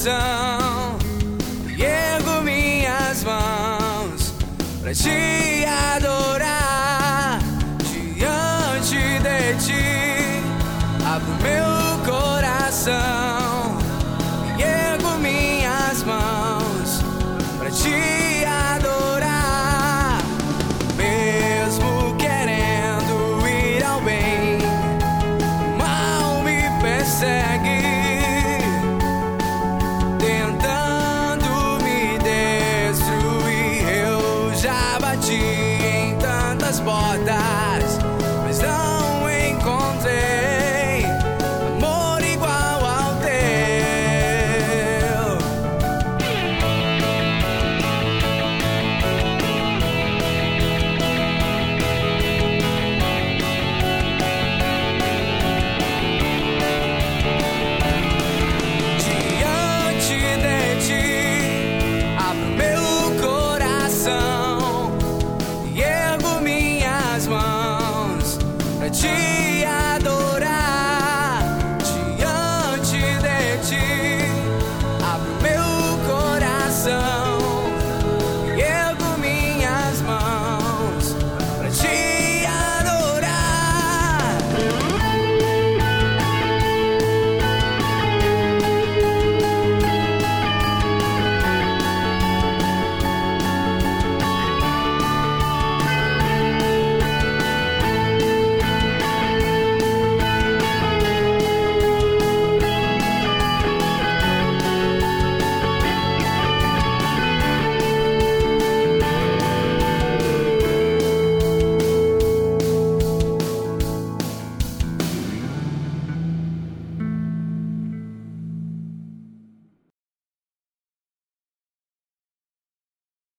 coração e ergo minhas mãos pra te adorar. Diante de ti abro meu coração e ergo minhas mãos pra te adorar. Mesmo querendo ir ao bem, o mal me persegue, tentando me destruir. Eu já bati em tantas portas